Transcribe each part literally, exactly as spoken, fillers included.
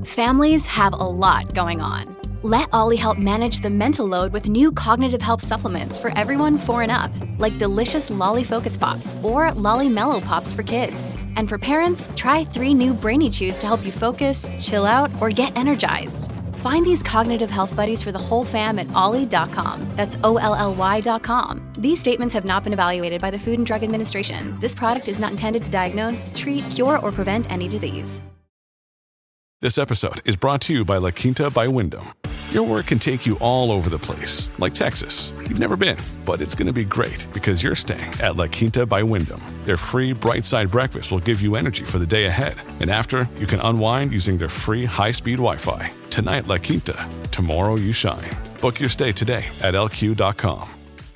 Families have a lot going on. Let Ollie help manage the mental load with new cognitive help supplements for everyone four and up, like delicious Lolly Focus Pops or Lolly Mellow Pops for kids. And for parents, try three new Brainy Chews to help you focus, chill out, or get energized. Find these cognitive health buddies for the whole fam at ollie dot com. That's O L L Y dot com. These statements have not been evaluated by the Food and Drug Administration. This product is not intended to diagnose, treat, cure, or prevent any disease. This episode is brought to you by La Quinta by Wyndham. Your work can take you all over the place, like Texas. You've never been, but it's going to be great because you're staying at La Quinta by Wyndham. Their free Bright Side breakfast will give you energy for the day ahead. And after, you can unwind using their free high-speed Wi-Fi. Tonight, La Quinta. Tomorrow, you shine. Book your stay today at L Q dot com.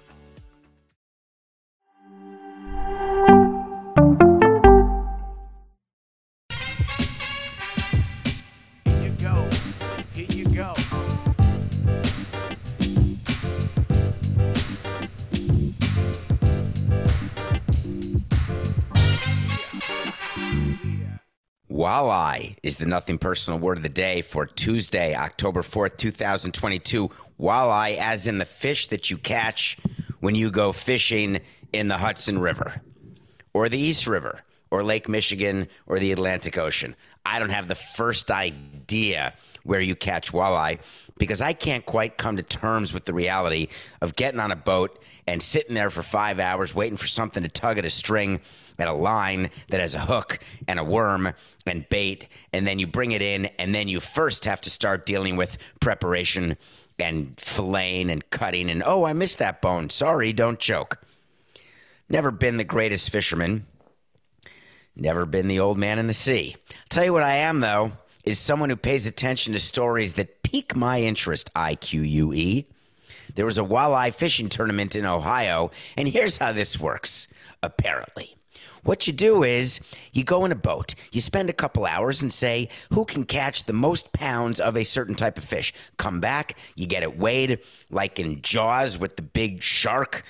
Walleye is the nothing personal word of the day for Tuesday, October fourth, twenty twenty-two. Walleye as in the fish that you catch when you go fishing in the Hudson River or the East River or Lake Michigan or the Atlantic Ocean. I don't have the first idea where you catch walleye because I can't quite come to terms with the reality of getting on a boat and sitting there for five hours waiting for something to tug at a string at a line that has a hook and a worm and bait, and then you bring it in, and then you first have to start dealing with preparation and filleting and cutting, and oh, I missed that bone. Sorry, don't choke. Never been the greatest fisherman. Never been the old man in the sea. I'll tell you what I am, though, is someone who pays attention to stories that pique my interest, I Q U E. There was a walleye fishing tournament in Ohio, and here's how this works, apparently. What you do is you go in a boat, you spend a couple hours and say, who can catch the most pounds of a certain type of fish? Come back, you get it weighed like in Jaws with the big shark,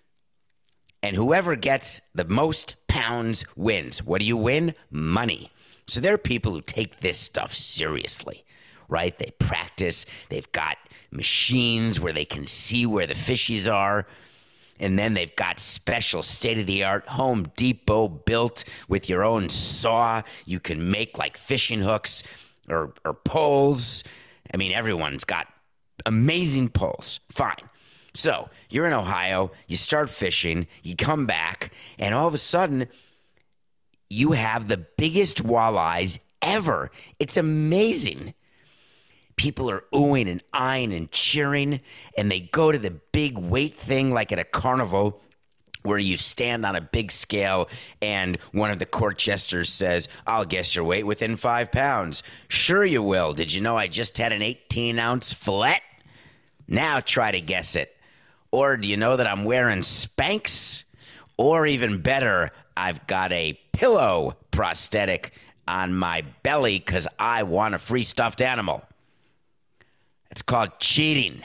and whoever gets the most pounds wins. What do you win? Money. So there are people who take this stuff seriously, right? They practice, they've got machines where they can see where the fishies are. And then they've got special state-of-the-art Home Depot built with your own saw. You can make like fishing hooks or, or poles. I mean, everyone's got amazing poles. Fine. So you're in Ohio, you start fishing, you come back, and all of a sudden, you have the biggest walleyes ever. It's amazing. People are oohing and eyeing and cheering, and they go to the big weight thing like at a carnival where you stand on a big scale and one of the court jesters says, I'll guess your weight within five pounds. Sure you will. Did you know I just had an eighteen-ounce fillet? Now try to guess it. Or do you know that I'm wearing Spanx? Or even better, I've got a pillow prosthetic on my belly because I want a free stuffed animal. It's called cheating.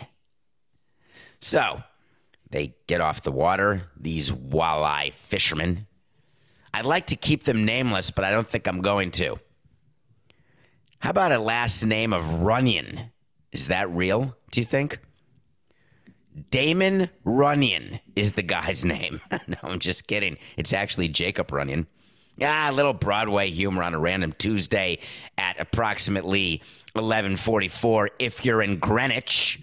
So, they get off the water, these walleye fishermen. I'd like to keep them nameless, but I don't think I'm going to. How about a last name of Runyon? Is that real, do you think? Damon Runyon is the guy's name. No, I'm just kidding. It's actually Jacob Runyon. Ah, a little Broadway humor on a random Tuesday at approximately eleven forty-four if you're in Greenwich.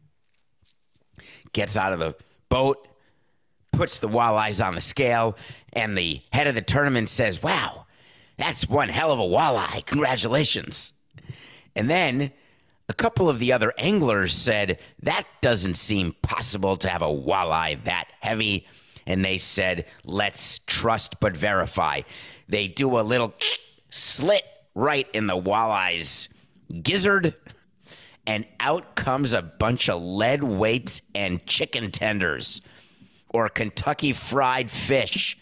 Gets out of the boat, puts the walleyes on the scale, and the head of the tournament says, wow, that's one hell of a walleye. Congratulations. And then a couple of the other anglers said, that doesn't seem possible to have a walleye that heavy. And they said, let's trust but verify. They do a little slit right in the walleye's gizzard, and out comes a bunch of lead weights and chicken tenders or Kentucky fried fish.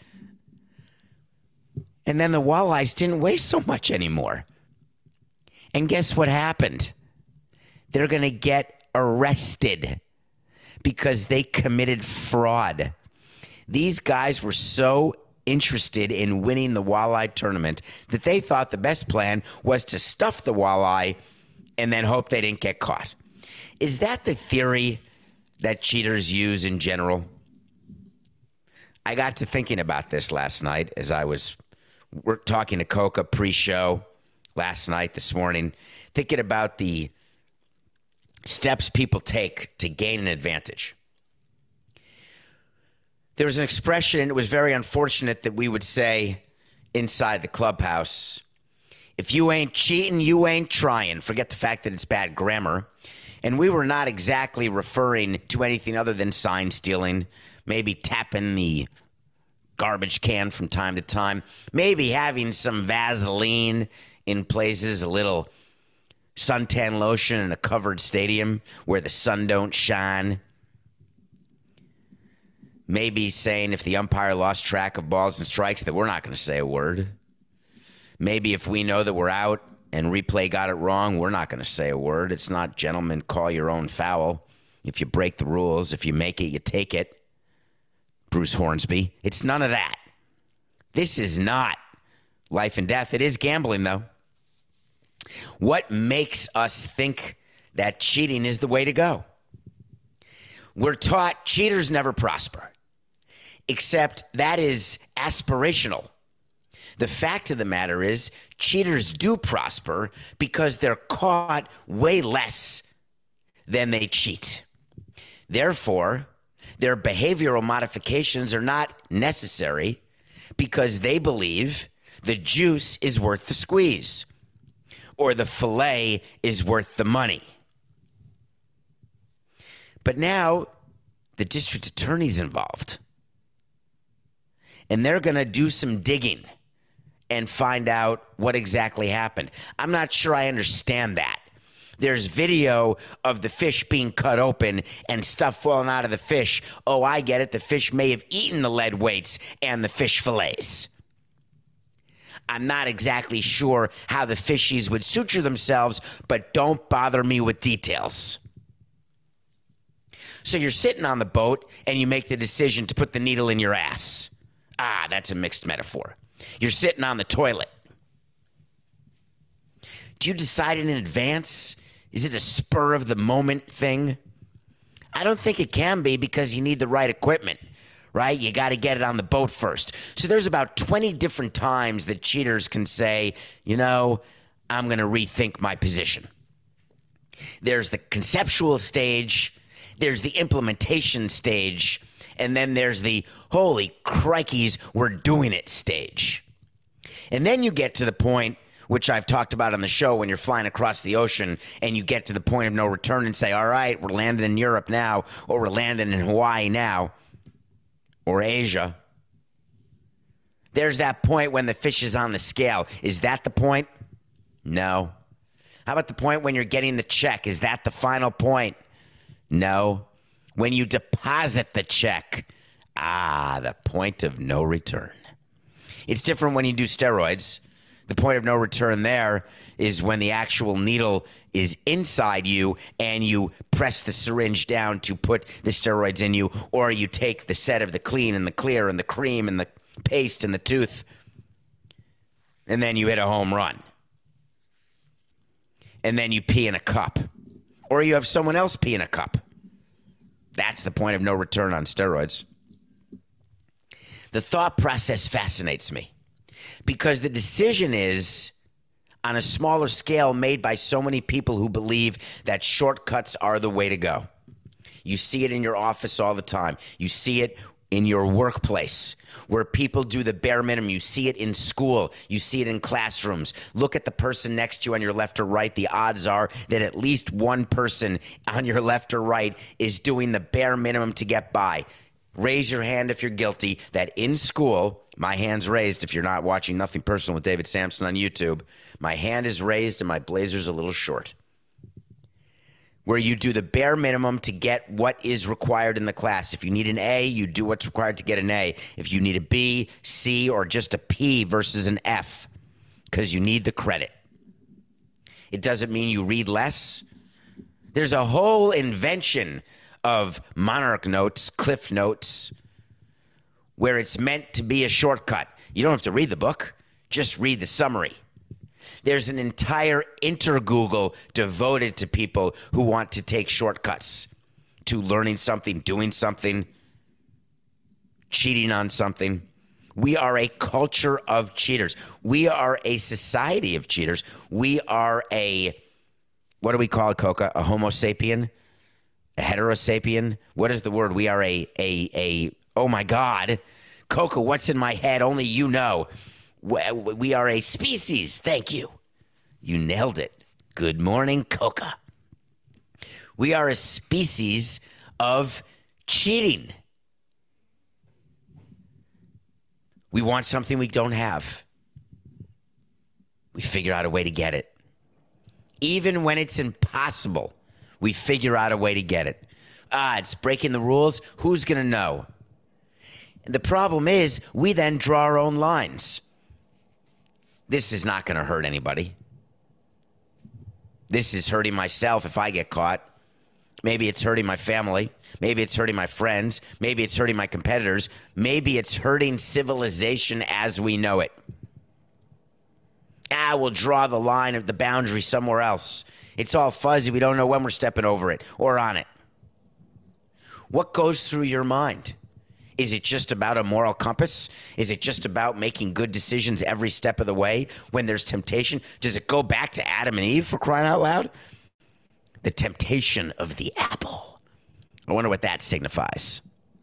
And then the walleyes didn't weigh so much anymore. And guess what happened? They're going to get arrested because they committed fraud. These guys were so interested in winning the walleye tournament that they thought the best plan was to stuff the walleye and then hope they didn't get caught. Is that the theory that cheaters use in general? I got to thinking about this last night as I was we're talking to Coca pre-show last night, this morning, thinking about the steps people take to gain an advantage. There was an expression, and it was very unfortunate that we would say inside the clubhouse, if you ain't cheating, you ain't trying. Forget the fact that it's bad grammar. And we were not exactly referring to anything other than sign stealing, maybe tapping the garbage can from time to time, maybe having some Vaseline in places, a little suntan lotion in a covered stadium where the sun don't shine. Maybe saying if the umpire lost track of balls and strikes that we're not going to say a word. Maybe if we know that we're out and replay got it wrong, we're not going to say a word. It's not, gentlemen, call your own foul. If you break the rules, if you make it, you take it. Bruce Hornsby. It's none of that. This is not life and death. It is gambling, though. What makes us think that cheating is the way to go? We're taught cheaters never prosper, except that is aspirational. The fact of the matter is cheaters do prosper because they're caught way less than they cheat. Therefore, their behavioral modifications are not necessary because they believe the juice is worth the squeeze or the fillet is worth the money. But now the district attorney's involved, and they're going to do some digging and find out what exactly happened. I'm not sure I understand that. There's video of the fish being cut open and stuff falling out of the fish. Oh, I get it. The fish may have eaten the lead weights and the fish fillets. I'm not exactly sure how the fishies would suture themselves, but don't bother me with details. So you're sitting on the boat and you make the decision to put the needle in your ass. Ah, that's a mixed metaphor. You're sitting on the toilet. Do you decide in advance? Is it a spur of the moment thing? I don't think it can be because you need the right equipment, right? You got to get it on the boat first. So there's about twenty different times that cheaters can say, you know, I'm going to rethink my position. There's the conceptual stage, there's the implementation stage, and then there's the holy crikeys, we're doing it stage. And then you get to the point, which I've talked about on the show, when you're flying across the ocean and you get to the point of no return and say, all right, we're landing in Europe now, or we're landing in Hawaii now, or Asia. There's that point when the fish is on the scale. Is that the point? No. How about the point when you're getting the check? Is that the final point? No. When you deposit the check, ah, the point of no return. It's different when you do steroids. The point of no return there is when the actual needle is inside you and you press the syringe down to put the steroids in you, or you take the set of the clean and the clear and the cream and the paste and the tooth, and then you hit a home run. And then you pee in a cup. Or you have someone else pee in a cup. That's the point of no return on steroids. The thought process fascinates me because the decision is on a smaller scale made by so many people who believe that shortcuts are the way to go. You see it in your office all the time. You see it in your workplace where people do the bare minimum. You see it in school. You see it in classrooms. Look at the person next to you on your left or right. The odds are that at least one person on your left or right is doing the bare minimum to get by. Raise your hand if you're guilty that in school, my hand's raised if you're not watching Nothing Personal with David Sampson on YouTube, my hand is raised and my blazer's a little short. Where you do the bare minimum to get what is required in the class. If you need an A, you do what's required to get an A. If you need a B, C, or just a P versus an F, because you need the credit. It doesn't mean you read less. There's a whole invention of Monarch Notes, Cliff Notes, where it's meant to be a shortcut. You don't have to read the book, just read the summary. There's an entire inter-Google devoted to people who want to take shortcuts to learning something, doing something, cheating on something. We are a culture of cheaters. We are a society of cheaters. We are a, what do we call it, Coca? A homo sapien? A heterosapien? What is the word? We are a, a, a, oh my God. Coca, what's in my head? Only you know. We are a species. Thank you. You nailed it. Good morning, Coca. We are a species of cheating. We want something we don't have. We figure out a way to get it. Even when it's impossible, we figure out a way to get it. Ah, it's breaking the rules. Who's going to know? And the problem is, we then draw our own lines. This is not going to hurt anybody. This is hurting myself if I get caught. Maybe it's hurting my family. Maybe it's hurting my friends. Maybe it's hurting my competitors. Maybe it's hurting civilization as we know it. Ah, we'll draw the line of the boundary somewhere else. It's all fuzzy. We don't know when we're stepping over it or on it. What goes through your mind? Is it just about a moral compass? Is it just about making good decisions every step of the way when there's temptation? Does it go back to Adam and Eve, for crying out loud? The temptation of the apple. I wonder what that signifies.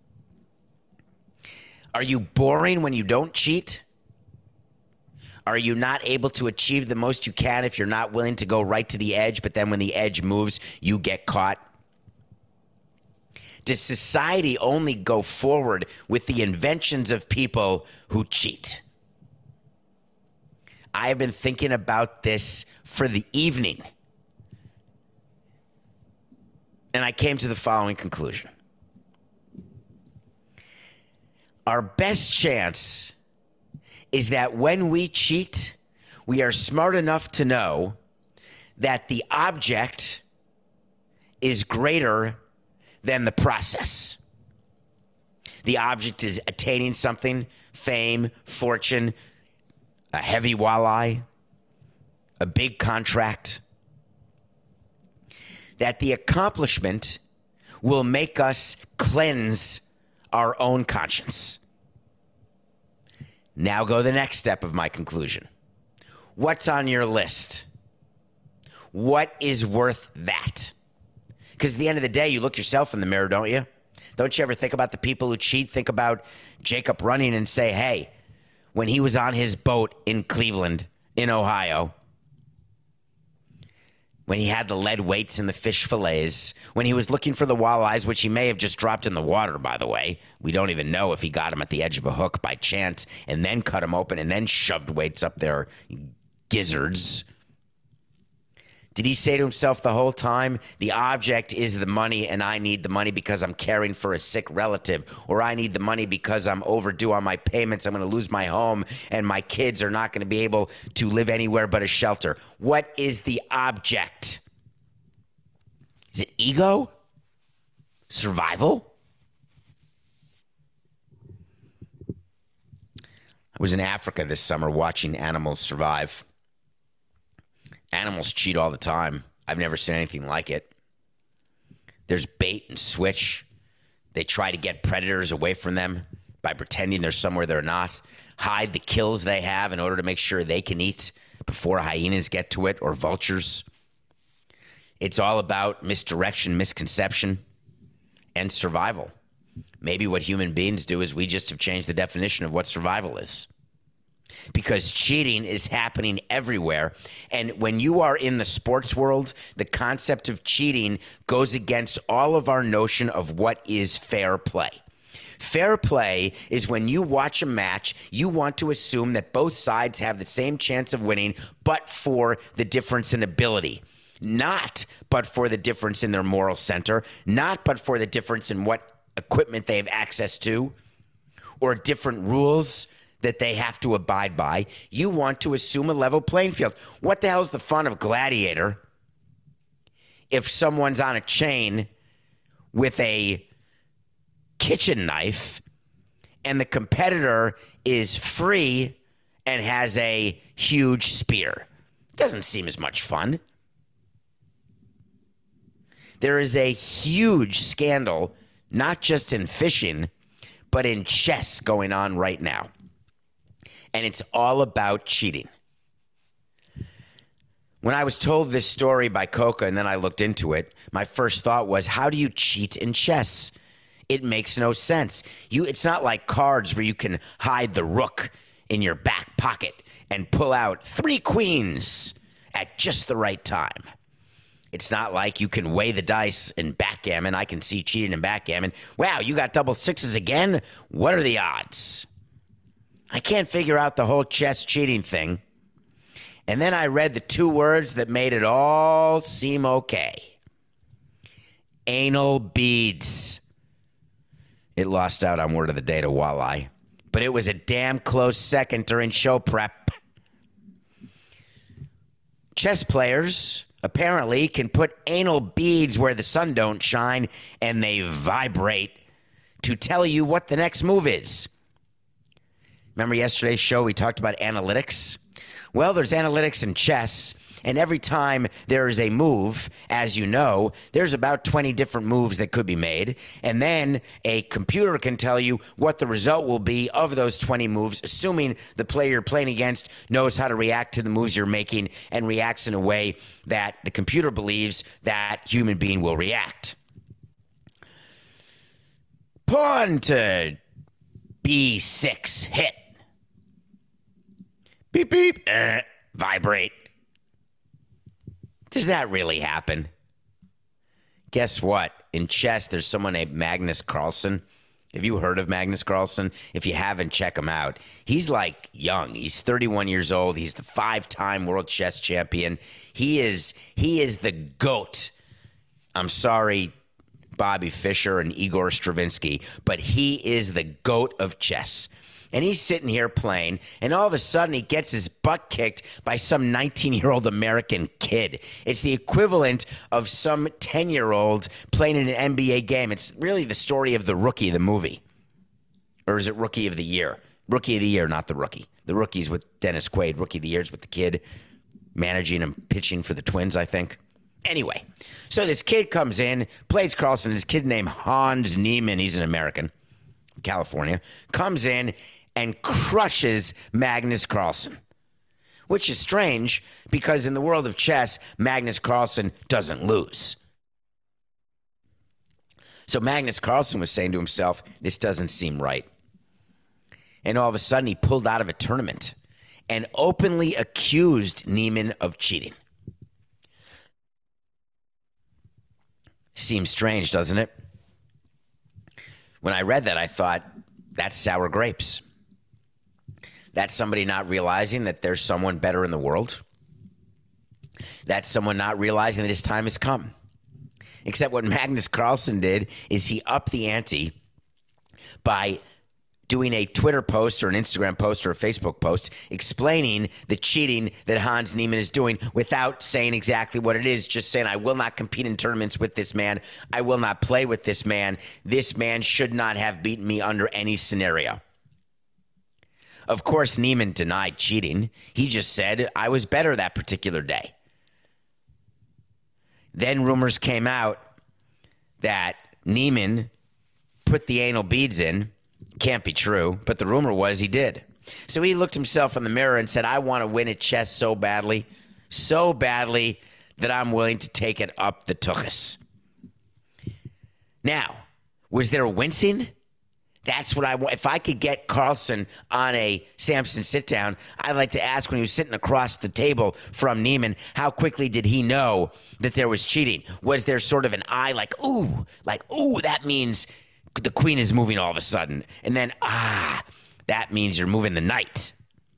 Are you boring when you don't cheat? Are you not able to achieve the most you can if you're not willing to go right to the edge, but then when the edge moves, you get caught? Does society only go forward with the inventions of people who cheat? I have been thinking about this for the evening, and I came to the following conclusion. Our best chance is that when we cheat, we are smart enough to know that the object is greater than the process. The object is attaining something, fame, fortune, a heavy walleye, a big contract. That the accomplishment will make us cleanse our own conscience. Now go to the next step of my conclusion. What's on your list? What is worth that? Because at the end of the day, you look yourself in the mirror, don't you? Don't you ever think about the people who cheat? Think about Jacob Running and say, hey, when he was on his boat in Cleveland, in Ohio, when he had the lead weights and the fish fillets, when he was looking for the walleyes, which he may have just dropped in the water, by the way. We don't even know if he got them at the edge of a hook by chance and then cut them open and then shoved weights up their gizzards. Did he say to himself the whole time, the object is the money and I need the money because I'm caring for a sick relative, or I need the money because I'm overdue on my payments, I'm going to lose my home and my kids are not going to be able to live anywhere but a shelter? What is the object? Is it ego? Survival? I was in Africa this summer watching animals survive. Animals cheat all the time. I've never seen anything like it. There's bait and switch. They try to get predators away from them by pretending they're somewhere they're not. Hide the kills they have in order to make sure they can eat before hyenas get to it or vultures. It's all about misdirection, misconception, and survival. Maybe what human beings do is we just have changed the definition of what survival is. Because cheating is happening everywhere. And when you are in the sports world, the concept of cheating goes against all of our notion of what is fair play. Fair play is when you watch a match, you want to assume that both sides have the same chance of winning, but for the difference in ability. Not but for the difference in their moral center, not but for the difference in what equipment they have access to, or different rules that they have to abide by. You want to assume a level playing field. What the hell is the fun of Gladiator if someone's on a chain with a kitchen knife and the competitor is free and has a huge spear. Doesn't seem as much fun. There is a huge scandal, not just in fishing, but in chess going on right now. And it's all about cheating. When I was told this story by Coca and then I looked into it, my first thought was, how do you cheat in chess? It makes no sense. You, it's not like cards where you can hide the rook in your back pocket and pull out three queens at just the right time. It's not like you can weigh the dice in backgammon. I can see cheating in backgammon. Wow, you got double sixes again? What are the odds? I can't figure out the whole chess cheating thing. And then I read the two words that made it all seem okay. Anal beads. It lost out on word of the day to Walleye, but it was a damn close second during show prep. Chess players apparently can put anal beads where the sun don't shine, and they vibrate to tell you what the next move is. Remember yesterday's show we talked about analytics? Well, there's analytics in chess, and every time there is a move, as you know, there's about twenty different moves that could be made, and then a computer can tell you what the result will be of those twenty moves, assuming the player you're playing against knows how to react to the moves you're making and reacts in a way that the computer believes that human being will react. Pawn to B six, hit. Beep, beep, uh, vibrate. Does that really happen? Guess what? In chess, there's someone named Magnus Carlsen. Have you heard of Magnus Carlsen? If you haven't, check him out. He's like young. He's thirty-one years old. He's the five-time world chess champion. He is, he is the GOAT. I'm sorry, Bobby Fischer and Igor Stravinsky, but he is the GOAT of chess. And he's sitting here playing, and all of a sudden he gets his butt kicked by some nineteen-year-old American kid. It's the equivalent of some ten-year-old playing in an N B A game. It's really the story of The Rookie, the movie. Or is it Rookie of the Year? Rookie of the Year, not The Rookie. The Rookie's with Dennis Quaid. Rookie of the Year's with the kid managing and pitching for the Twins, I think. Anyway, so this kid comes in, plays Carlsen. This kid named Hans Niemann, he's an American, California, comes in and crushes Magnus Carlsen, which is strange because in the world of chess, Magnus Carlsen doesn't lose. So Magnus Carlsen was saying to himself, this doesn't seem right. And all of a sudden, he pulled out of a tournament and openly accused Niemann of cheating. Seems strange, doesn't it? When I read that, I thought, that's sour grapes. That's somebody not realizing that there's someone better in the world. That's someone not realizing that his time has come. Except what Magnus Carlsen did is he upped the ante by doing a Twitter post or an Instagram post or a Facebook post explaining the cheating that Hans Niemann is doing without saying exactly what it is, just saying, I will not compete in tournaments with this man. I will not play with this man. This man should not have beaten me under any scenario. Of course, Niemann denied cheating. He just said, I was better that particular day. Then rumors came out that Niemann put the anal beads in. Can't be true, but the rumor was he did. So he looked himself in the mirror and said, I want to win at chess so badly, so badly that I'm willing to take it up the tuchus. Now, was there wincing? That's what I want. If I could get Carlsen on a Samson sit-down, I'd like to ask when he was sitting across the table from Niemann, how quickly did he know that there was cheating? Was there sort of an eye like, ooh, like, ooh, that means the queen is moving all of a sudden. And then, ah, that means you're moving the knight.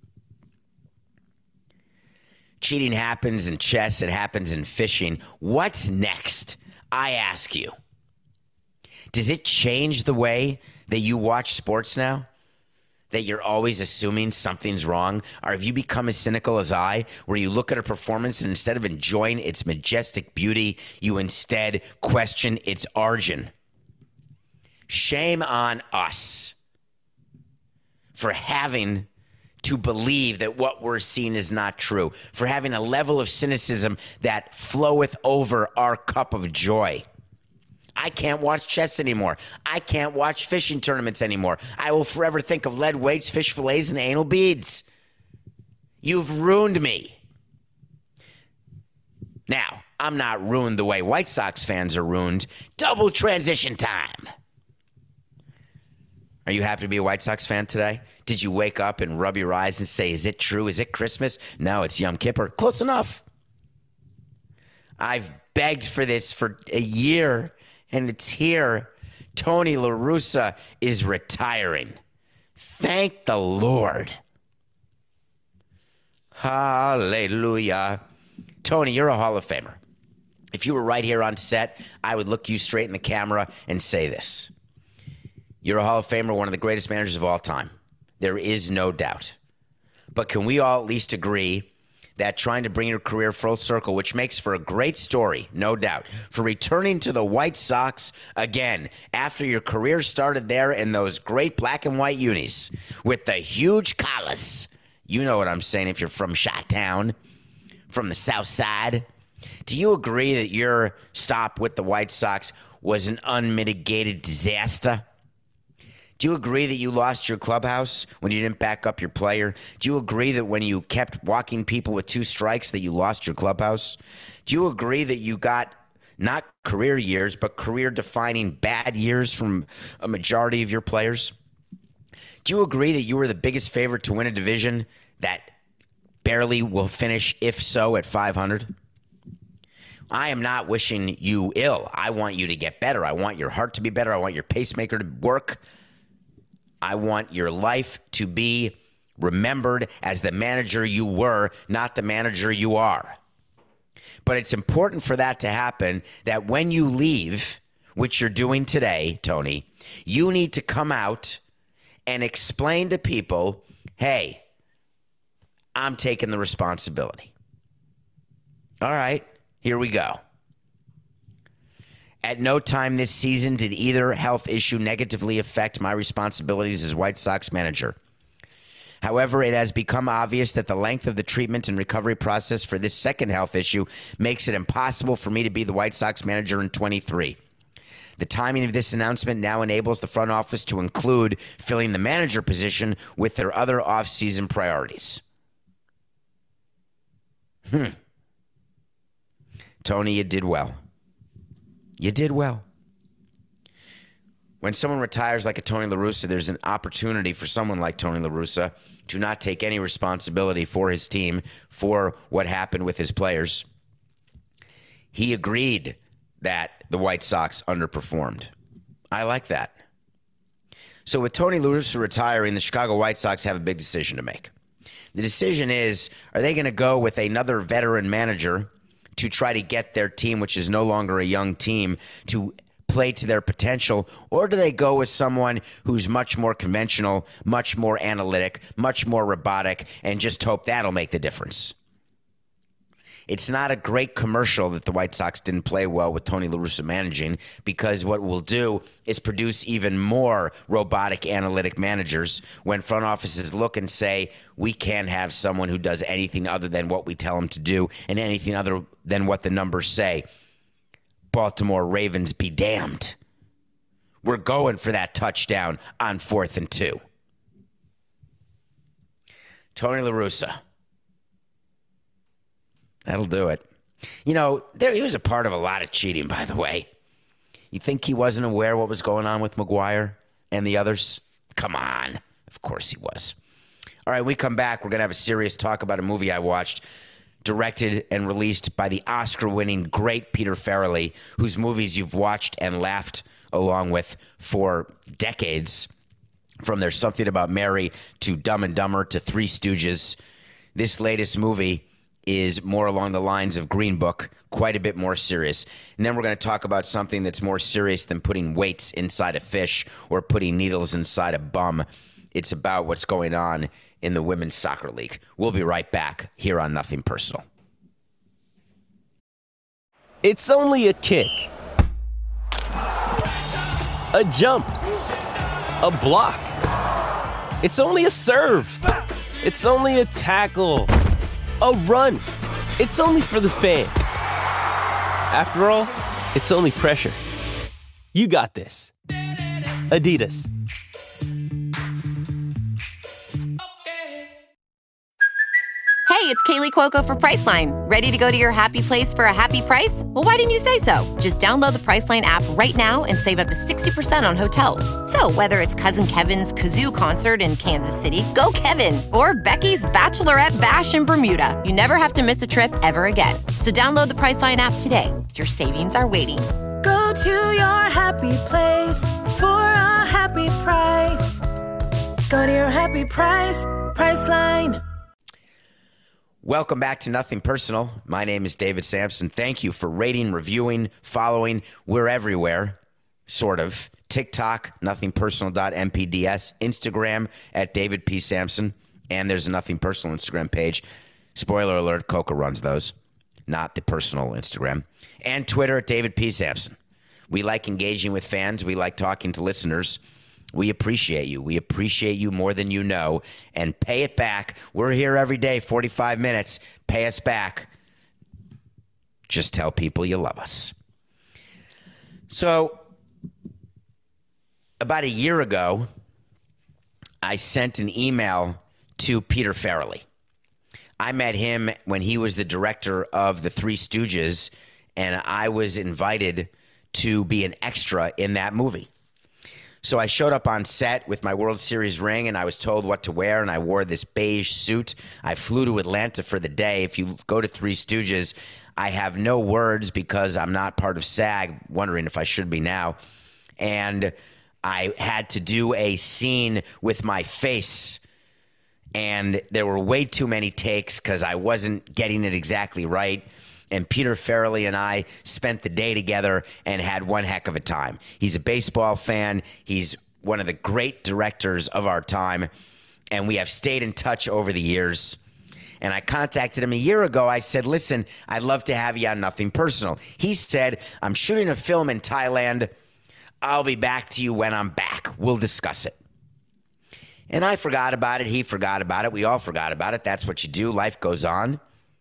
Cheating happens in chess. It happens in fishing. What's next? I ask you. Does it change the way that you watch sports now? That you're always assuming something's wrong? Or have you become as cynical as I, where you look at a performance and instead of enjoying its majestic beauty, you instead question its origin? Shame on us. for having to believe that what we're seeing is not true, for having a level of cynicism that floweth over our cup of joy. I can't watch chess anymore. I can't watch fishing tournaments anymore. I will forever think of lead weights, fish fillets, and anal beads. You've ruined me. Now, I'm not ruined the way White Sox fans are ruined. Double transition time. Are you happy to be a White Sox fan today? Did you wake up and rub your eyes and say, is it true? Is it Christmas? No, it's Yom Kippur. Close enough. I've begged for this for a year, and it's here. Tony La Russa is retiring. Thank the Lord. Hallelujah. Tony, you're a Hall of Famer. If you were right here on set, I would look you straight in the camera and say this. You're a Hall of Famer, one of the greatest managers of all time. There is no doubt. But can we all at least agree that trying to bring your career full circle, which makes for a great story, no doubt, for returning to the White Sox again after your career started there in those great black and white unis with the huge collars. You know what I'm saying if you're from Chi-Town, from the South Side. Do you agree that your stop with the White Sox was an unmitigated disaster? Do you agree that you lost your clubhouse when you didn't back up your player? Do you agree that when you kept walking people with two strikes that you lost your clubhouse? Do you agree that you got not career years, but career-defining bad years from a majority of your players? Do you agree that you were the biggest favorite to win a division that barely will finish, if so, at five hundred? I am not wishing you ill. I want you to get better. I want your heart to be better. I want your pacemaker to work. I want your life to be remembered as the manager you were, not the manager you are. But it's important for that to happen, that when you leave, which you're doing today, Tony, you need to come out and explain to people, hey, I'm taking the responsibility. All right, here we go. At no time this season did either health issue negatively affect my responsibilities as White Sox manager. However, it has become obvious that the length of the treatment and recovery process for this second health issue makes it impossible for me to be the White Sox manager in twenty-three. The timing of this announcement now enables the front office to include filling the manager position with their other off-season priorities. Hmm. Tony, you did well. You did well. When someone retires like a Tony La Russa, there's an opportunity for someone like Tony La Russa to not take any responsibility for his team, for what happened with his players. He agreed that the White Sox underperformed. I like that. So with Tony La Russa retiring, the Chicago White Sox have a big decision to make. The decision is, are they going to go with another veteran manager to try to get their team, which is no longer a young team, to play to their potential, or do they go with someone who's much more conventional, much more analytic, much more robotic, and just hope that'll make the difference? It's not a great commercial that the White Sox didn't play well with Tony La Russa managing, because what we'll do is produce even more robotic, analytic managers when front offices look and say, we can't have someone who does anything other than what we tell them to do and anything other than what the numbers say. Baltimore Ravens be damned. We're going for that touchdown on fourth and two. Tony La Russa. That'll do it. You know, there, he was a part of a lot of cheating, by the way. You think he wasn't aware what was going on with McGwire and the others? Come on. Of course he was. All right, when we come back, we're going to have a serious talk about a movie I watched, directed and released by the Oscar-winning great Peter Farrelly, whose movies you've watched and laughed along with for decades, from There's Something About Mary to Dumb and Dumber to Three Stooges. This latest movie is more along the lines of Green Book, quite a bit more serious. And then we're going to talk about something that's more serious than putting weights inside a fish or putting needles inside a bum. It's about what's going on in the Women's Soccer League. We'll be right back here on Nothing Personal. It's only a kick, a jump, a block. It's only a serve. It's only a tackle. A run. It's only for the fans. After all, it's only pressure. You got this. Adidas. Hey, it's Kaylee Cuoco for Priceline. Ready to go to your happy place for a happy price? Well, why didn't you say so? Just download the Priceline app right now and save up to sixty percent on hotels. So whether it's Cousin Kevin's Kazoo Concert in Kansas City, go Kevin, or Becky's Bachelorette Bash in Bermuda, you never have to miss a trip ever again. So download the Priceline app today. Your savings are waiting. Go to your happy place for a happy price. Go to your happy price, Priceline. Welcome back to Nothing Personal. My name is David Sampson. Thank you for rating, reviewing, following. We're everywhere, sort of. TikTok, nothing personal dot m p d s. Instagram at David P. Sampson. And there's a Nothing Personal Instagram page. Spoiler alert, Coca runs those, not the personal Instagram. And Twitter at David P. Sampson. We like engaging with fans. We like talking to listeners. We appreciate you. We appreciate you more than you know. And pay it back. We're here every day, forty-five minutes. Pay us back. Just tell people you love us. So, about a year ago, I sent an email to Peter Farrelly. I met him when he was the director of The Three Stooges, and I was invited to be an extra in that movie. So I showed up on set with my World Series ring, and I was told what to wear, and I wore this beige suit. I flew to Atlanta for the day. If you go to Three Stooges, I have no words because I'm not part of SAG, wondering if I should be now. And I had to do a scene with my face, and there were way too many takes because I wasn't getting it exactly right. And Peter Farrelly and I spent the day together and had one heck of a time. He's a baseball fan. He's one of the great directors of our time. And we have stayed in touch over the years. And I contacted him a year ago. I said, listen, I'd love to have you on Nothing Personal. He said, I'm shooting a film in Thailand. I'll be back to you when I'm back. We'll discuss it. And I forgot about it. He forgot about it. We all forgot about it. That's what you do. Life goes on.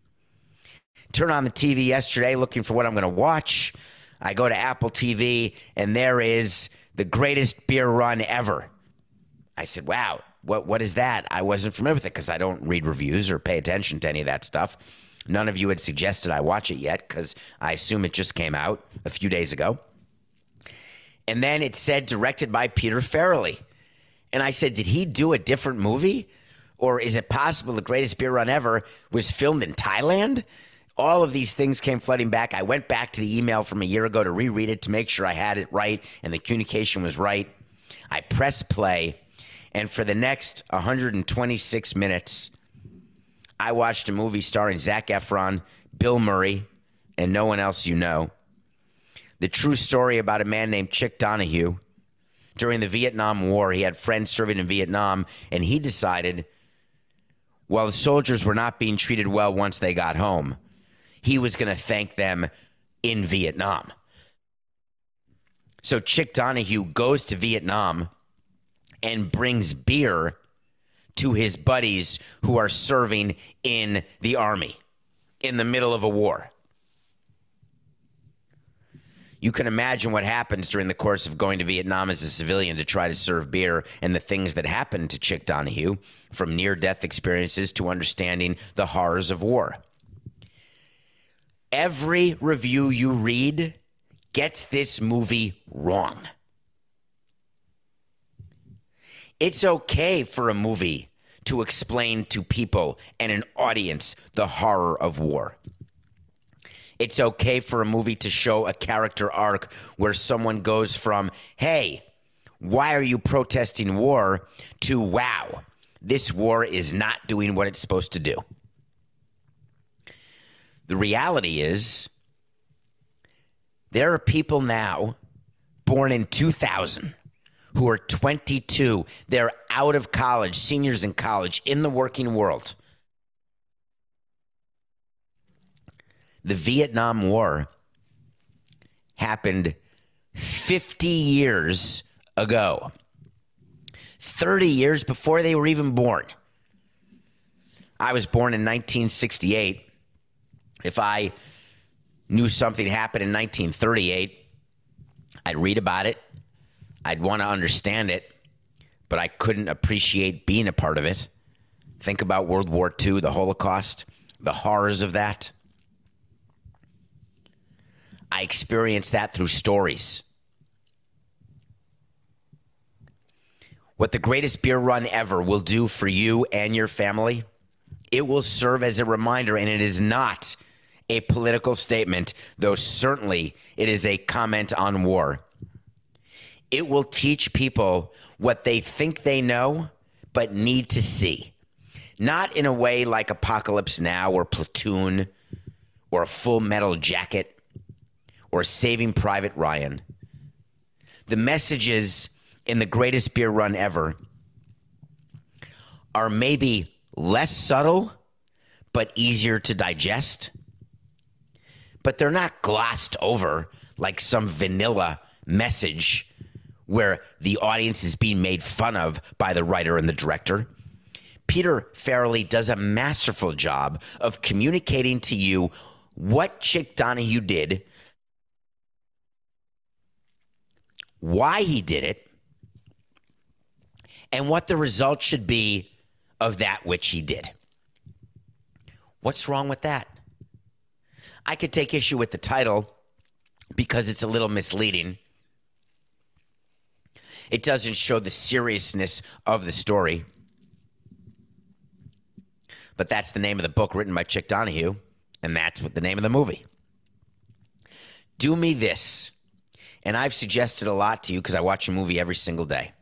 Turn on the T V yesterday looking for what I'm going to watch. I go to Apple T V, and there is The Greatest Beer Run Ever. I said, wow, what what is that? I wasn't familiar with it because I don't read reviews or pay attention to any of that stuff. None of you had suggested I watch it yet because I assume it just came out a few days ago. And then it said directed by Peter Farrelly. And I said, did he do a different movie? Or is it possible The Greatest Beer Run Ever was filmed in Thailand? All of these things came flooding back. I went back to the email from a year ago to reread it to make sure I had it right and the communication was right. I pressed play, and for the next one hundred twenty-six minutes, I watched a movie starring Zac Efron, Bill Murray, and no one else you know. The true story about a man named Chick Donahue. During the Vietnam War, he had friends serving in Vietnam, and he decided, while the soldiers were not being treated well once they got home, he was going to thank them in Vietnam. So Chick Donahue goes to Vietnam and brings beer to his buddies who are serving in the army in the middle of a war. You can imagine what happens during the course of going to Vietnam as a civilian to try to serve beer and the things that happened to Chick Donahue, from near-death experiences to understanding the horrors of war. Every review you read gets this movie wrong. It's okay for a movie to explain to people and an audience the horror of war. It's okay for a movie to show a character arc where someone goes from, hey, why are you protesting war, to, wow, this war is not doing what it's supposed to do. The reality is, there are people now born in two thousand who are twenty-two. They're out of college, seniors in college, in the working world. The Vietnam War happened fifty years ago. thirty years before they were even born. I was born in nineteen sixty-eight. If I knew something happened in nineteen thirty-eight, I'd read about it. I'd want to understand it, but I couldn't appreciate being a part of it. Think about World War Two, the Holocaust, the horrors of that. I experienced that through stories. What the greatest beer run ever will do for you and your family, it will serve as a reminder, and it is not a political statement, though certainly it is a comment on war. It will teach people what they think they know, but need to see. Not in a way like Apocalypse Now or Platoon or a Full Metal Jacket or Saving Private Ryan. The messages in the greatest beer run ever are maybe less subtle, but easier to digest. But they're not glossed over like some vanilla message where the audience is being made fun of by the writer and the director. Peter Farrelly does a masterful job of communicating to you what Chick Donahue did, why he did it, and what the result should be of that which he did. What's wrong with that? I could take issue with the title because it's a little misleading. It doesn't show the seriousness of the story. But that's the name of the book written by Chick Donahue, and that's what the name of the movie. Do me this, and I've suggested a lot to you because I watch a movie every single day.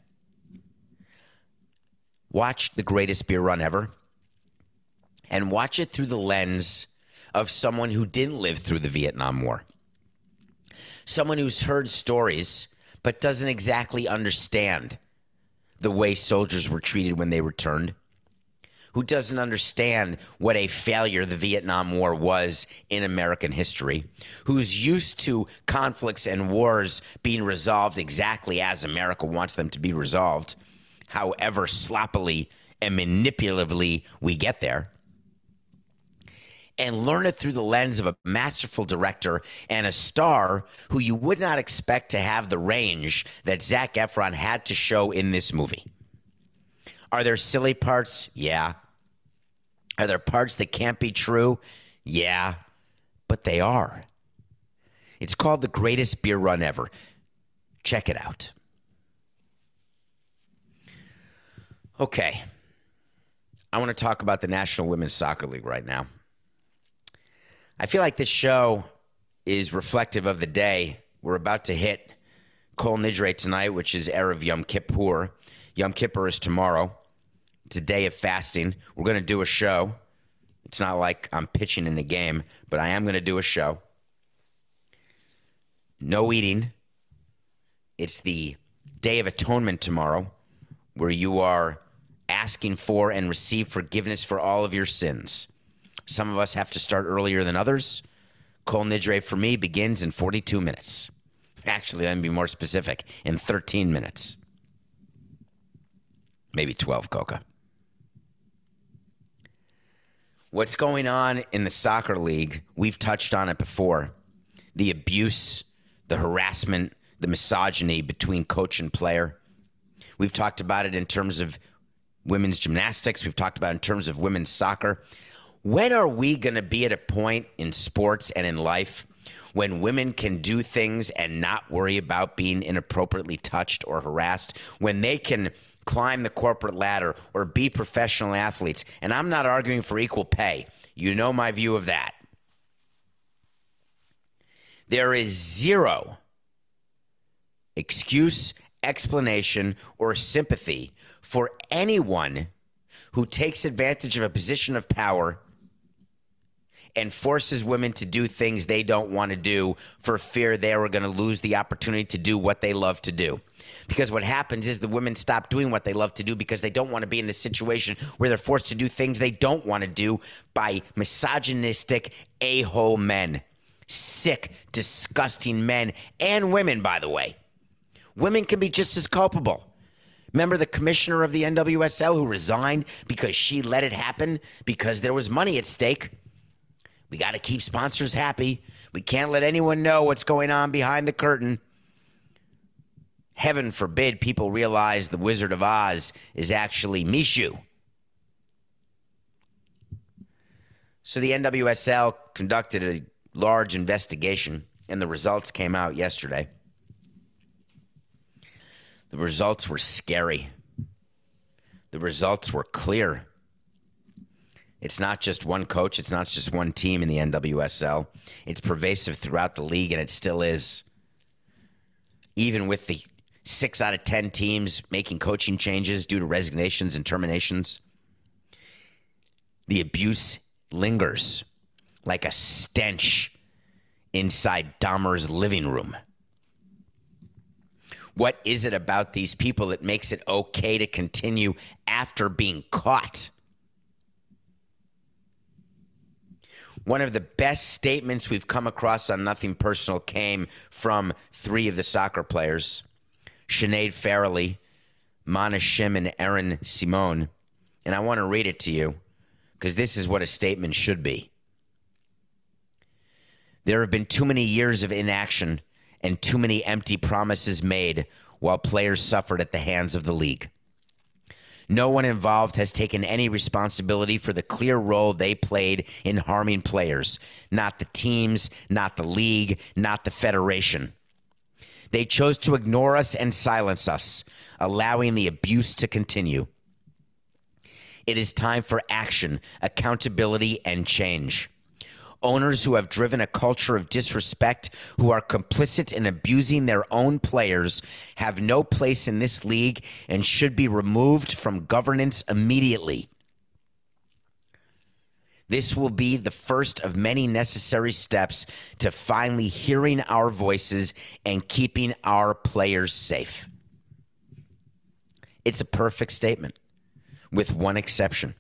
Watch The Greatest Beer Run Ever, and watch it through the lens of someone who didn't live through the Vietnam War. Someone who's heard stories but doesn't exactly understand the way soldiers were treated when they returned, who doesn't understand what a failure the Vietnam War was in American history, who's used to conflicts and wars being resolved exactly as America wants them to be resolved, however sloppily and manipulatively we get there, and learn it through the lens of a masterful director and a star who you would not expect to have the range that Zac Efron had to show in this movie. Are there silly parts? Yeah. Are there parts that can't be true? Yeah. But they are. It's called The Greatest Beer Run Ever. Check it out. Okay. I want to talk about the National Women's Soccer League right now. I feel like this show is reflective of the day. We're about to hit Kol Nidre tonight, which is Erev Yom Kippur. Yom Kippur is tomorrow. It's a day of fasting. We're going to do a show. It's not like I'm pitching in the game, but I am going to do a show. No eating. It's the Day of Atonement tomorrow, where you are asking for and receive forgiveness for all of your sins. Some of us have to start earlier than others. Kol Nidre for me begins in forty-two minutes. Actually, let me be more specific, in thirteen minutes. Maybe twelve, Coca. What's going on in the soccer league, we've touched on it before. The abuse, the harassment, the misogyny between coach and player. We've talked about it in terms of women's gymnastics. We've talked about it in terms of women's soccer. When are we going to be at a point in sports and in life when women can do things and not worry about being inappropriately touched or harassed? When they can climb the corporate ladder or be professional athletes? And I'm not arguing for equal pay. You know my view of that. There is zero excuse, explanation, or sympathy for anyone who takes advantage of a position of power and forces women to do things they don't want to do for fear they were going to lose the opportunity to do what they love to do. Because what happens is the women stop doing what they love to do because they don't want to be in this situation where they're forced to do things they don't want to do by misogynistic a-hole men. Sick, disgusting men and women, by the way. Women can be just as culpable. Remember the commissioner of the N W S L who resigned because she let it happen because there was money at stake? We got to keep sponsors happy. We can't let anyone know what's going on behind the curtain. Heaven forbid people realize the Wizard of Oz is actually Mishu. So the N W S L conducted a large investigation, and the results came out yesterday. The results were scary. The results were clear. It's not just one coach. It's not just one team in the N W S L. It's pervasive throughout the league, and it still is. Even with the six out of ten teams making coaching changes due to resignations and terminations, the abuse lingers like a stench inside Dahmer's living room. What is it about these people that makes it okay to continue after being caught? One of the best statements we've come across on Nothing Personal came from three of the soccer players, Sinead Farrelly, Mana Shim, and Erin Simone. And I want to read it to you because this is what a statement should be. There have been too many years of inaction and too many empty promises made while players suffered at the hands of the league. No one involved has taken any responsibility for the clear role they played in harming players. Not the teams, not the league, not the federation. They chose to ignore us and silence us, allowing the abuse to continue. It is time for action, accountability, and change. Owners who have driven a culture of disrespect, who are complicit in abusing their own players, have no place in this league and should be removed from governance immediately. This will be the first of many necessary steps to finally hearing our voices and keeping our players safe. It's a perfect statement, with one exception.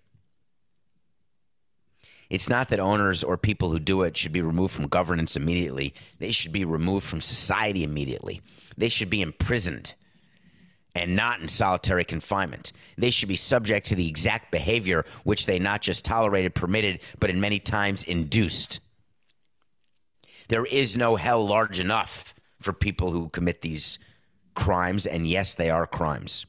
It's not that owners or people who do it should be removed from governance immediately. They should be removed from society immediately. They should be imprisoned and not in solitary confinement. They should be subject to the exact behavior which they not just tolerated, permitted, but in many times induced. There is no hell large enough for people who commit these crimes, and yes, they are crimes.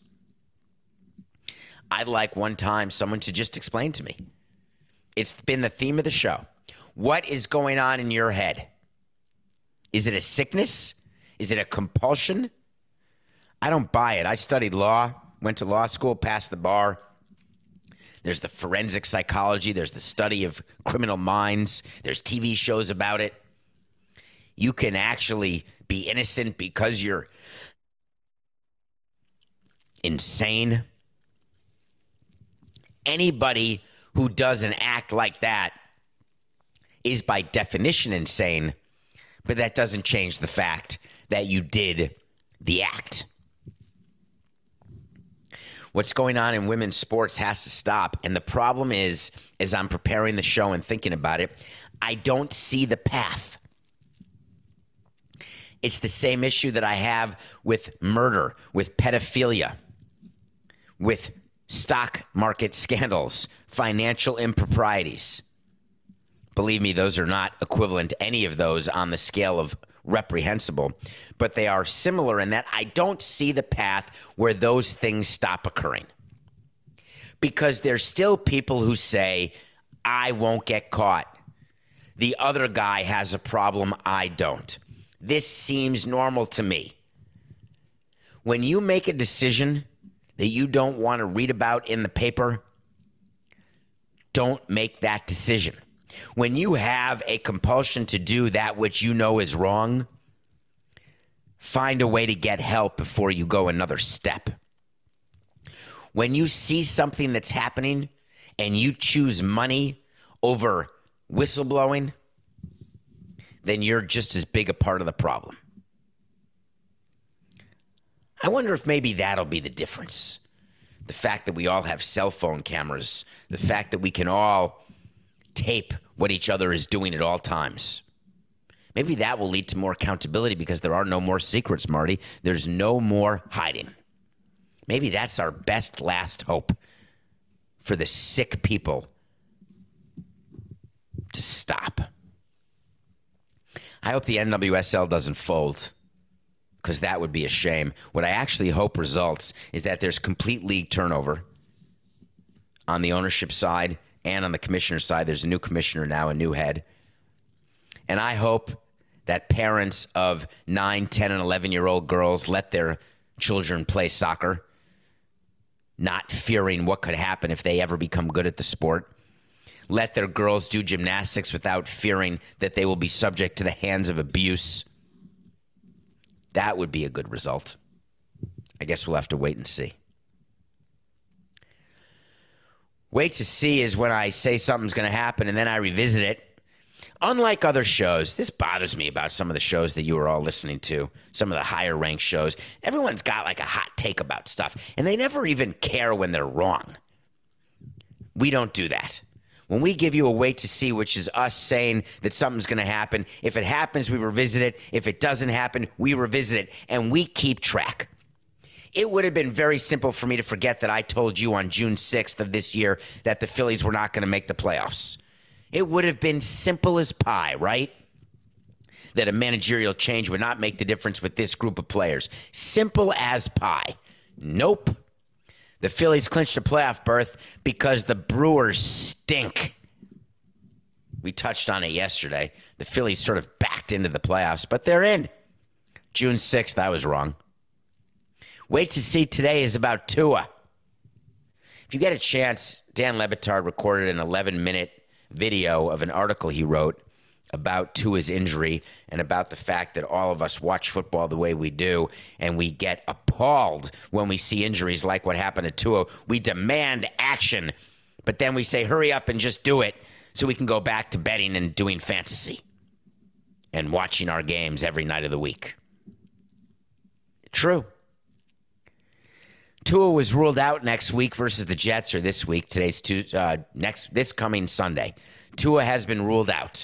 I'd like one time someone to just explain to me. It's been the theme of the show. What is going on in your head? Is it a sickness? Is it a compulsion? I don't buy it. I studied law, went to law school, passed the bar. There's the forensic psychology. There's the study of criminal minds. There's T V shows about it. You can actually be innocent because you're insane. Anybody who does an act like that is by definition insane, but that doesn't change the fact that you did the act. What's going on in women's sports has to stop, and the problem is, as I'm preparing the show and thinking about it, I don't see the path. It's the same issue that I have with murder, with pedophilia, with stock market scandals, financial improprieties. Believe me, those are not equivalent to any of those on the scale of reprehensible, but they are similar in that I don't see the path where those things stop occurring. Because there's still people who say, I won't get caught. The other guy has a problem, I don't. This seems normal to me. When you make a decision that you don't want to read about in the paper, don't make that decision. When you have a compulsion to do that which you know is wrong, find a way to get help before you go another step. When you see something that's happening and you choose money over whistleblowing, then you're just as big a part of the problem. I wonder if maybe that'll be the difference. The fact that we all have cell phone cameras, the fact that we can all tape what each other is doing at all times. Maybe that will lead to more accountability because there are no more secrets, Marty. There's no more hiding. Maybe that's our best last hope for the sick people to stop. I hope the N W S L doesn't fold, because that would be a shame. What I actually hope results is that there's complete league turnover on the ownership side and on the commissioner side. There's a new commissioner now, a new head. And I hope that parents of nine, ten, and eleven-year-old girls let their children play soccer, not fearing what could happen if they ever become good at the sport. Let their girls do gymnastics without fearing that they will be subject to the hands of abuse. That would be a good result. I guess we'll have to wait and see. Wait to see is when I say something's going to happen and then I revisit it. Unlike other shows, this bothers me about some of the shows that you are all listening to, some of the higher ranked shows. Everyone's got like a hot take about stuff, and they never even care when they're wrong. We don't do that. When we give you a wait to see, which is us saying that something's going to happen, if it happens, we revisit it. If it doesn't happen, we revisit it, and we keep track. It would have been very simple for me to forget that I told you on June sixth of this year that the Phillies were not going to make the playoffs. It would have been simple as pie, right? That a managerial change would not make the difference with this group of players. Simple as pie. Nope. The Phillies clinched a playoff berth because the Brewers stink. We touched on it yesterday. The Phillies sort of backed into the playoffs, but they're in. June sixth, I was wrong. Wait to see today is about Tua. If you get a chance, Dan Le Batard recorded an eleven-minute video of an article he wrote about Tua's injury and about the fact that all of us watch football the way we do, and we get appalled when we see injuries like what happened to Tua. We demand action, but then we say, hurry up and just do it so we can go back to betting and doing fantasy and watching our games every night of the week. True. Tua was ruled out next week versus the Jets, or this week. Today's two, uh, next this coming Sunday. Tua has been ruled out.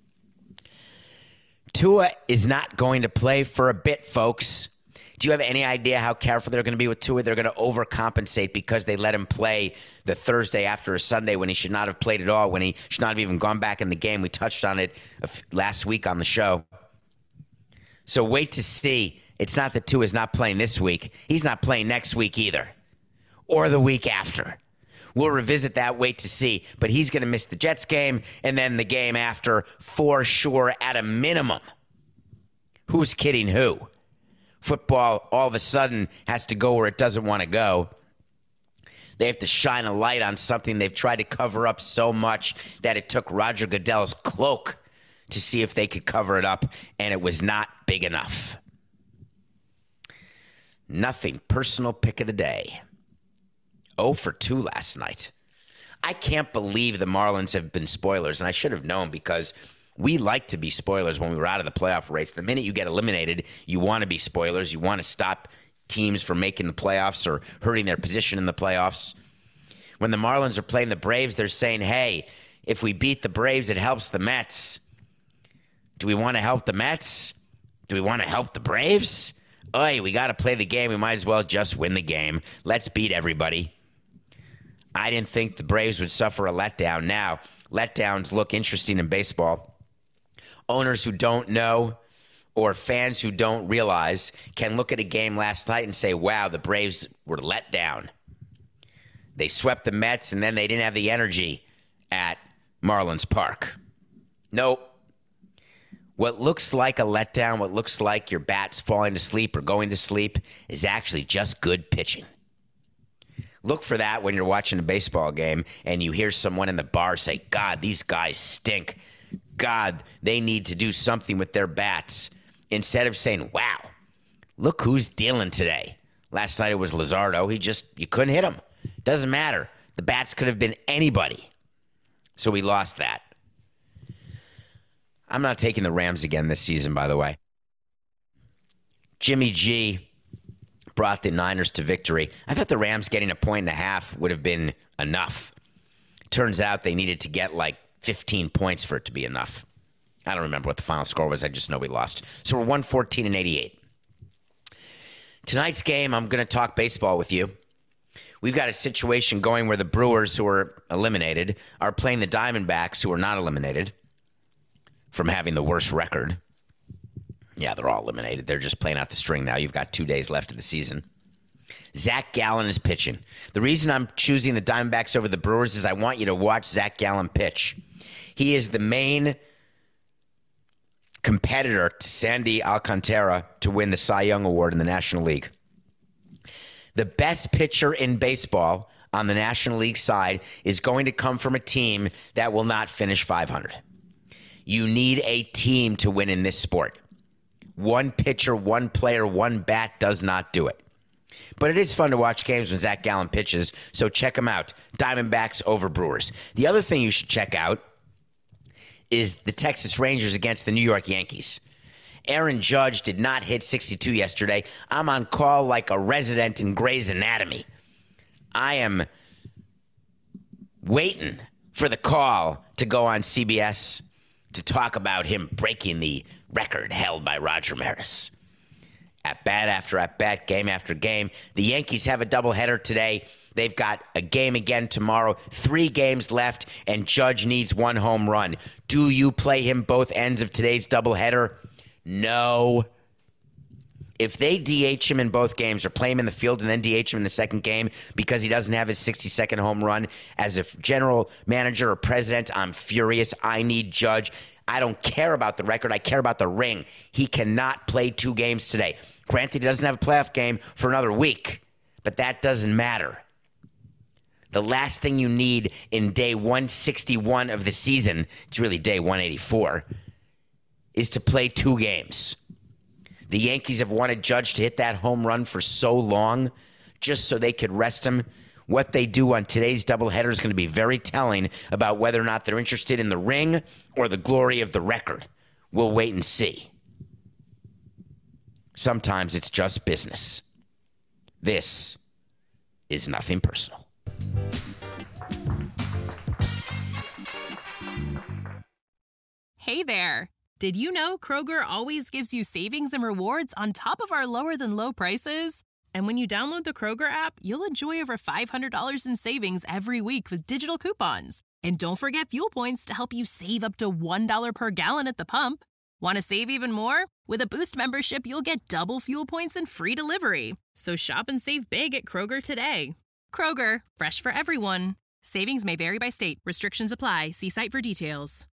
Tua is not going to play for a bit, folks. Do you have any idea how careful they're going to be with Tua? They're going to overcompensate because they let him play the Thursday after a Sunday when he should not have played at all, when he should not have even gone back in the game. We touched on it last week on the show. So wait to see. It's not that Tua is not playing this week. He's not playing next week either, or the week after. We'll revisit that, wait to see. But he's going to miss the Jets game and then the game after for sure at a minimum. Who's kidding who? Football all of a sudden has to go where it doesn't want to go. They have to shine a light on something they've tried to cover up so much that it took Roger Goodell's cloak to see if they could cover it up, and it was not big enough. Nothing. Personal pick of the day. oh for two last night. I can't believe the Marlins have been spoilers, and I should have known because we like to be spoilers when we were out of the playoff race. The minute you get eliminated, you want to be spoilers. You want to stop teams from making the playoffs or hurting their position in the playoffs. When the Marlins are playing the Braves, they're saying, hey, if we beat the Braves, it helps the Mets. Do we want to help the Mets? Do we want to help the Braves? Oy, we got to play the game. We might as well just win the game. Let's beat everybody. I didn't think the Braves would suffer a letdown. Now, letdowns look interesting in baseball. Owners who don't know or fans who don't realize can look at a game last night and say, wow, the Braves were let down. They swept the Mets, and then they didn't have the energy at Marlins Park. Nope. What looks like a letdown, what looks like your bat's falling to sleep or going to sleep, is actually just good pitching. Look for that when you're watching a baseball game and you hear someone in the bar say, God, these guys stink. God, they need to do something with their bats. Instead of saying, wow, look who's dealing today. Last night it was Luzardo. He just, you couldn't hit him. Doesn't matter. The bats could have been anybody. So we lost that. I'm not taking the Rams again this season, by the way. Jimmy G brought the Niners to victory. I thought the Rams getting a point and a half would have been enough. Turns out they needed to get like fifteen points for it to be enough. I don't remember what the final score was. I just know we lost. So we're one fourteen and eighty-eight. Tonight's game, I'm going to talk baseball with you. We've got a situation going where the Brewers, who are eliminated, are playing the Diamondbacks, who are not eliminated from having the worst record. Yeah, they're all eliminated. They're just playing out the string now. You've got two days left of the season. Zach Gallen is pitching. The reason I'm choosing the Diamondbacks over the Brewers is I want you to watch Zach Gallen pitch. He is the main competitor to Sandy Alcantara to win the Cy Young Award in the National League. The best pitcher in baseball on the National League side is going to come from a team that will not finish five hundred. You need a team to win in this sport. One pitcher, one player, one bat does not do it. But it is fun to watch games when Zach Gallen pitches, so check him out. Diamondbacks over Brewers. The other thing you should check out is the Texas Rangers against the New York Yankees. Aaron Judge did not hit sixty-two yesterday. I'm on call like a resident in Grey's Anatomy. I am waiting for the call to go on C B S to talk about him breaking the record held by Roger Maris. At bat after at bat, game after game. The Yankees have a doubleheader today. They've got a game again tomorrow. Three games left, and Judge needs one home run. Do you play him both ends of today's doubleheader? No. If they D H him in both games or play him in the field and then D H him in the second game because he doesn't have his sixty-second home run, as a general manager or president, I'm furious. I need Judge. I don't care about the record. I care about the ring. He cannot play two games today. Granted, he doesn't have a playoff game for another week, but that doesn't matter. The last thing you need in day one sixty-one of the season, it's really day one eighty-four, is to play two games. The Yankees have wanted Judge to hit that home run for so long just so they could rest him. What they do on today's doubleheader is going to be very telling about whether or not they're interested in the ring or the glory of the record. We'll wait and see. Sometimes it's just business. This is nothing personal. Hey there. Did you know Kroger always gives you savings and rewards on top of our lower than low prices? And when you download the Kroger app, you'll enjoy over five hundred dollars in savings every week with digital coupons. And don't forget fuel points to help you save up to one dollar per gallon at the pump. Want to save even more? With a Boost membership, you'll get double fuel points and free delivery. So shop and save big at Kroger today. Kroger, fresh for everyone. Savings may vary by state. Restrictions apply. See site for details.